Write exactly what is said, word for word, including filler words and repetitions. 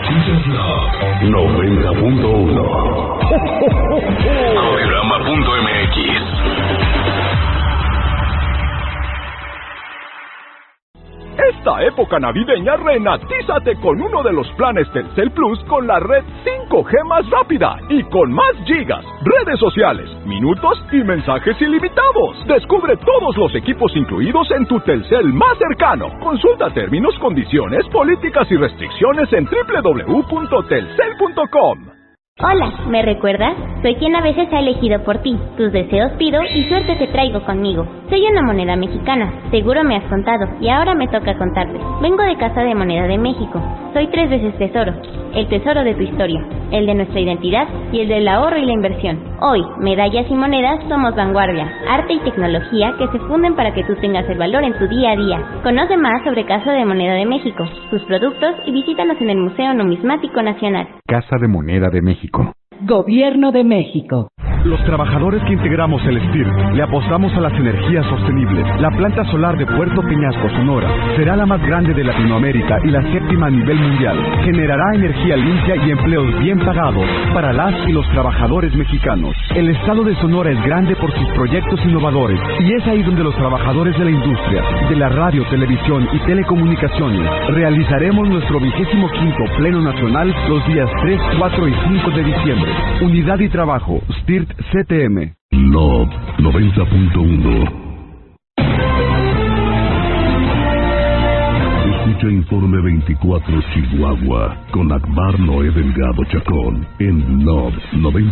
Escuchas la noventa punto uno. Programa punto M X. Esta época navideña renatízate con uno de los planes Telcel Plus con la red cinco G más rápida y con más gigas, redes sociales, minutos y mensajes ilimitados. Descubre todos los equipos incluidos en tu Telcel más cercano. Consulta términos, condiciones, políticas y restricciones en doble u doble u doble u punto telcel punto com. Hola, ¿me recuerdas? Soy quien a veces ha elegido por ti. Tus deseos pido y suerte te traigo conmigo. Soy una moneda mexicana, seguro me has contado, y ahora me toca contarte. Vengo de Casa de Moneda de México. Soy tres veces tesoro. El tesoro de tu historia, el de nuestra identidad y el del ahorro y la inversión. Hoy, medallas y monedas somos vanguardia, arte y tecnología que se funden para que tú tengas el valor en tu día a día. Conoce más sobre Casa de Moneda de México, sus productos y visítanos en el Museo Numismático Nacional. Casa de Moneda de México. Gobierno de México. Los trabajadores que integramos el S T I R T le apostamos a las energías sostenibles. La planta solar de Puerto Peñasco, Sonora, será la más grande de Latinoamérica y la séptima a nivel mundial. Generará energía limpia y empleos bien pagados para las y los trabajadores mexicanos. El estado de Sonora es grande por sus proyectos innovadores y es ahí donde los trabajadores de la industria, de la radio, televisión y telecomunicaciones realizaremos nuestro vigésimo quinto Pleno Nacional los días tres, cuatro y cinco de diciembre. Unidad y trabajo, S T I R T C T M. Love noventa punto uno. Escucha Informe veinticuatro Chihuahua con Akbar Noé Delgado Chacón en Love noventa.